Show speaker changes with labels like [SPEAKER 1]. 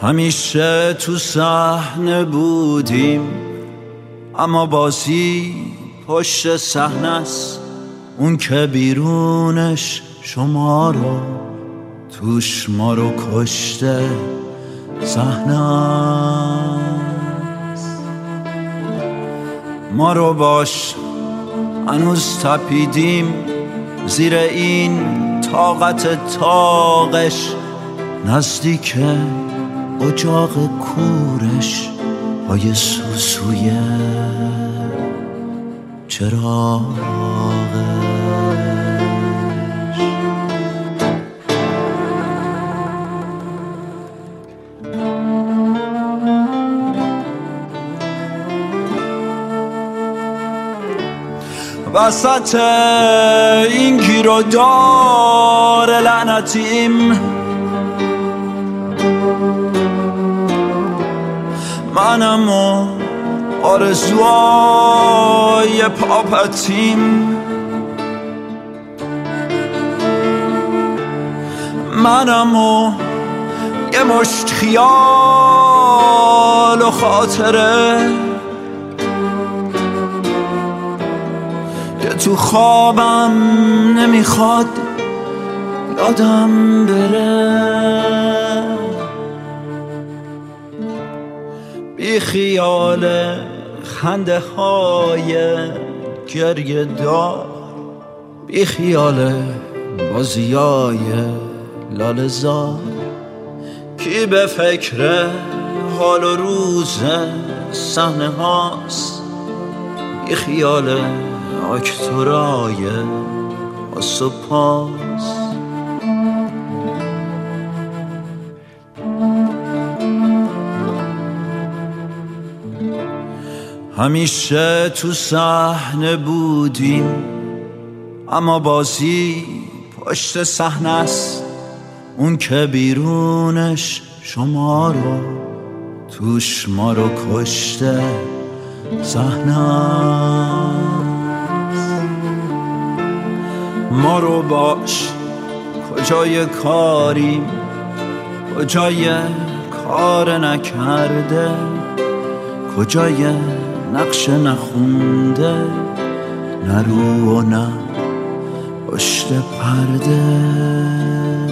[SPEAKER 1] همیشه تو صحنه بودیم، اما بازی پشت صحنه است. اون که بیرونش شما رو، توش ما رو کشته صحنه است. ما رو باش هنوز تپیدیم زیر این طاقت طاقش، نزدیک اجاق کورش پای سوسوی چراغش. وسط این گیر و دار لعنتیم، منم و آرزوهای پاپتیم، منم و یه مشت خیال و خاطره که تو خوابم نمیخواد یادم بره. بی خیال خنده های گریه دار، بی خیال بازیای لاله زار، کی به فکر حال و روز صحنه هاست، بی خیال اکتورای پاس و پاس. همیشه تو صحنه بودیم، اما بازی پشت صحنه است. اون که بیرونش شما رو، توش ما رو کشته صحنه است. ما رو باش کجای کاریم، کجای کار نکرده، کجای نقش نخونده، نه رو و نه پشت پرده.